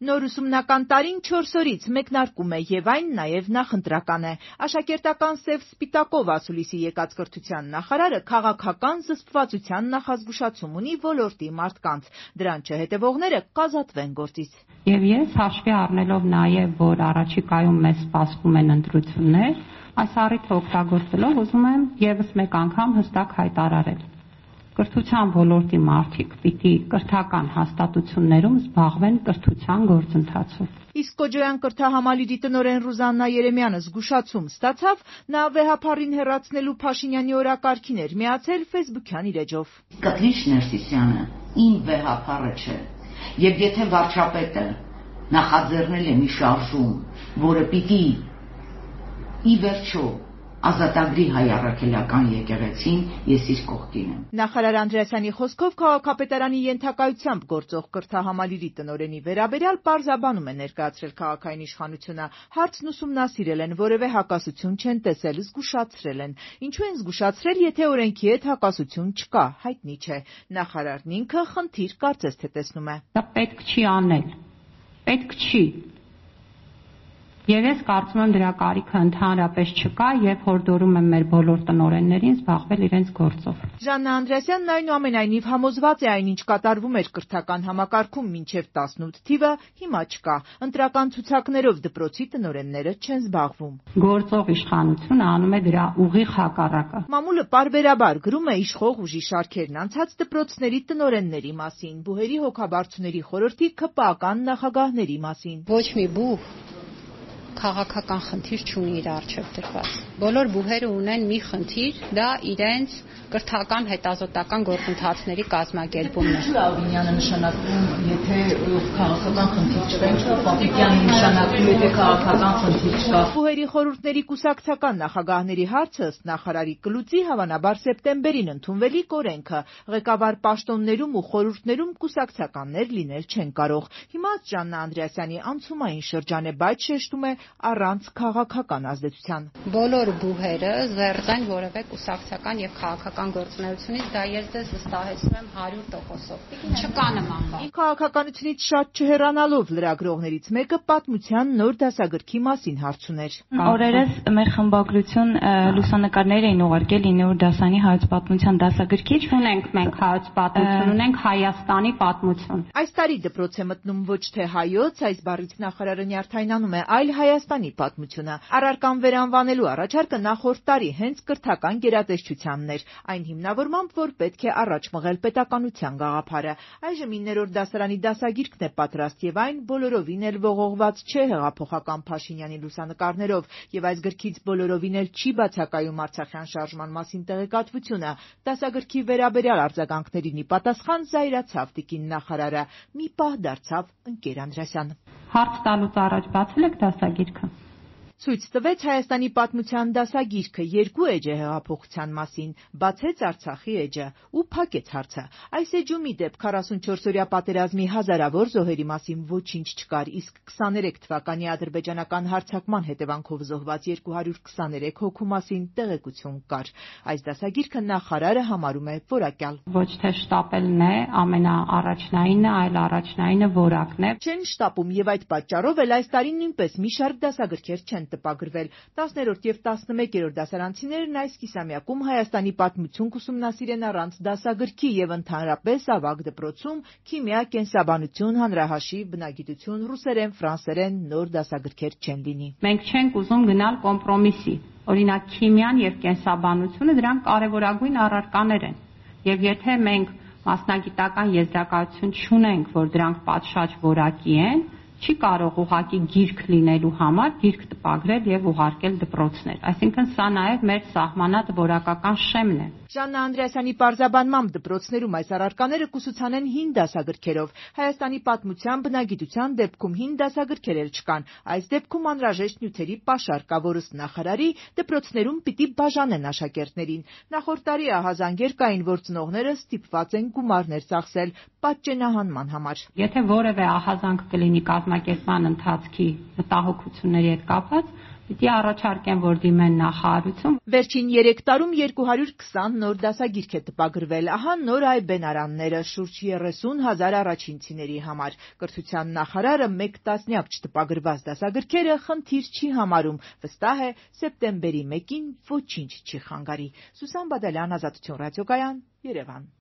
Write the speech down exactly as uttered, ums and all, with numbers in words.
Նոր ուսումնական տարին չորս օրից մեկնարկում է եւ այն նաեւ նախընտրական է։ Աշակերտական սև սպիտակով ասուլիսի եկած կրթության նախարարը քաղաքական զսպվածության նախազգուշացում ունի ոլորտի մարդկանց։ Դրան չհետևողները կազատվեն գործից։ Եվ ես հաշվի առնելով նաեւ, որ առաջիկայում մեզ սպասվում են ընտրություններ, այս առիթը օգտագործելով ուզում եմ եւս մեկ անգամ հստակ հայտարարել. Կրթության ոլորտի մարդիկ պիտի կրթական հաստատություններում զբաղվեն կրթության գործընթացով։ Իսկ Կոջոյան կրթահամալիրի տնօրեն Ռուզաննա Երեմյանը զգուշացում ստացավ, նա վեհափառին հեռացնելու Փաշինյանի օրակարգին էր միացել ֆեյսբուքյան իր էջով։ Կաթրինչ Ներսիսյանը իմ վեհափառը չէ, եւ եթե վարչապետը նախաձեռնել է մի շարժում, որը պիտի ի վերջո ազատագրի հայ առաքելական եկեղեցին, ես իր կողքին եմ։ Նախարար Անդրեասյանի խոսքով քաղաքապետարանի ենթակայությամբ գործող կրթահամալիրի տնօրենի վերաբերյալ պարզաբանում է ներկայացրել քաղաքային իշխանությունը, հարցն ուսումնասիրել են, որևէ հակասություն չեն տեսել, զգուշացրել են։ Ինչու են զգուշացրել, եթե օրենքի հետ հակասություն չկա, հայտնի չէ։ Նախարարն ինքը խնդիր կարծես թե տեսնում է։ Դա պետք չի անել։ Պետք չի։ Եվ ես կարծում եմ դրա կարիքը ընդհանրապես չկա եւ հորդորում եմ մեր բոլոր տնօրեններին զբաղվել իրենց գործով։ Ժաննա Անդրեասյանն այնուամենայնիվ համոզված է այն, ինչ կատարվում էր կրթական համակարգում մինչև տասնութ թիվը, հիմա չկա։ Ընտրական ցուցակներով դպրոցի տնօրենները չեն զբաղվում։ Գործող իշխանությունը անում է դրա ուղիղ հակառակը։ Մամուլը պարբերաբար գրում է իշխող ուժի շարքերն անցած դպրոցների տնօրենների մասին, բուհերի հոգաբարձուների խորհրդի ԿՊԱ-ական նախագահների մասին։ Ոչ մի բուհ քաղաքական խնդիր չունի իր առջև դրված։ Բոլոր բուհերը ունեն մի խնդիր, դա իրենց կրթական հետազոտական գործընթացների կազմակերպումն է։ Ինչու է Ալբինյանը նշանակում, եթե քաղաքական խնդիր չկա, ինչու է Պապիկյանը նշանակում, եթե քաղաքական խնդիր չկա։ Բուհերի խորհուրդների կուսակցական նախագահների հարցը ըստ նախարարի կլուծի հավանաբար սեպտեմբերին ընդունվելիք օրենքը։ Ղեկավար պաշտոններում ու խորհուրդներում կուսակցականներ լինել չեն կարող։ Հիմա Ժաննա Անդրեասյանի անցումային շրջան է, բայց շեշտում է առանց քաղաքական ազդեցության։ Բոլոր բուհերը զերծ են որևէ կուսակցական եւ քաղաքական գործունեությունից, դա ես դες վստահեցնում եմ հարյուր տոկոսով։ Չկա նման բան։ Քաղաքականությունից շատ չհեռանալով լրագրողներից մեկը պատմության նոր դասագրքի մասին հարց ուներ։ Օրերս մեր խմբագրություն լուսանկարներ էին ուղարկել ինը դասանի հայոց պատմության դասագրքից։ Ունենք մենք հայոց պատմություն, ունենք Հայաստանի պատմություն։ Այս տարի դպրոց է մտնում ոչ թե հայոց, այս բառից նախարարը նյարդայնանում է, այլ Հայաստանի պատմությունը։ Առարկան վերանվանելու առաջարկը նախորդ տարի հենց կրթական գերատեսչությանն էր, այն հիմնավորմամբ, որ պետք է առաջ մղել պետականության գաղափարը։ Այժմ իններորդ դասարանի դասագիրքն է պատրաստ եւ այն բոլորովին էլ ողողված չէ հեղափոխական Փաշինյանի լուսանկարներով, եւ այս գրքից բոլորովին էլ չի բացակայում Արցախյան շարժման մասին տեղեկատվությունը։ Դասագրքի վերաբերյալ արձագանքներին ի պատասխան զայրացավ տիկին նախարարը։ Մի պահ դարձավ ընկեր Անդրեասյան։ Հարց տալուց առաջ բացել եք դասագիրքը։ Ցույց տվեց Հայաստանի պատմության դասագիրքը, երկու էջ է հեղափոխության մասին, բացեց Արցախի էջը ու փակեց հարցը։ Այս էջում ի դեպ քառասունչորսօրյա պատերազմի հազարավոր զոհերի մասին ոչինչ չկար, իսկ քսաներեք թվականի ադրբեջանական հարձակման հետևանքով զոհված երկու հարյուր քսաներեք հոգու մասին տեղեկություն կար։ Այս դասագիրքը նախարարը համարում է որակյալ։ Ոչ թե շտապելն է ամենաառաջնայինը, այլ առաջնայինը որակն է։ Չեն շտապում եւ այդ պատճառով էլ այս տարի նույնպես մի շարք դասագրքեր չեն տպագրվել։ տասներորդ եւ տասնմեկերորդ դասարանցիներն այս կիսամյակում Հայաստանի պատմություն կուսումնասիրեն առանց դասագրքի եւ ընդհանրապես ավագ դպրոցում քիմիա, կենսաբանություն, հանրահաշիվ, բնագիտություն, ռուսերեն, ֆրանսերեն նոր դասագրքեր չեն լինի։ Մենք չենք ուզում գնալ կոմպրոմիսի։ Օրինակ քիմիան եւ կենսաբանությունը դրանք կարեւորագույն առարկաներ են։ Եվ եթե մենք մասնագիտական եզրակացություն չունենք, որ դրանք պատշաճ որակի են, չի կարող ուղղակի գիրք լինելու համար գիրք տպագրել եւ ուղարկել դպրոցներ։ Այսինքն սա նաեւ մեր սահմանած որակական շեմն է։ Ժաննա Անդրեասյանի պարզաբանմամբ դպրոցներում այս առարկաները կուսուցանեն հին դասագրքերով։ Հայաստանի պատմության, բնագիտության դեպքում հին դասագրքեր էլ չկան։ Այս դեպքում անհրաժեշտ նյութերի պաշար կա, որը նախարարի դպրոցներում պիտի բաժանեն աշակերտներին։ Նախորդ տարի ահազանգեր կային, որ ծնողները ստիպված են գումարներ ծախսել պատճենահանման համար։ Եթե որևէ ահազանգ կլինի կազմակերպման ընթացքի մտահոգությունների հետ կապված, Պիտի առաջարկեմ, որ դիմեն նախարարություն։ Վերջին երեք տարում երկու հարյուր քսան նոր դասագիրք է տպագրվել, ահա նոր այ բենարանները շուրջ երեսուն հազար առաջինցիների համար։ Կրթության նախարարը մեկ տասնյակ չտպագրված դասագրքերը խնդիր չի համարում, վստահ է, սեպտեմբերի մեկին ոչինչ չի խանգարի։ Սուսան Բադալյան, Ազատություն ռադիոկայան, Երևան։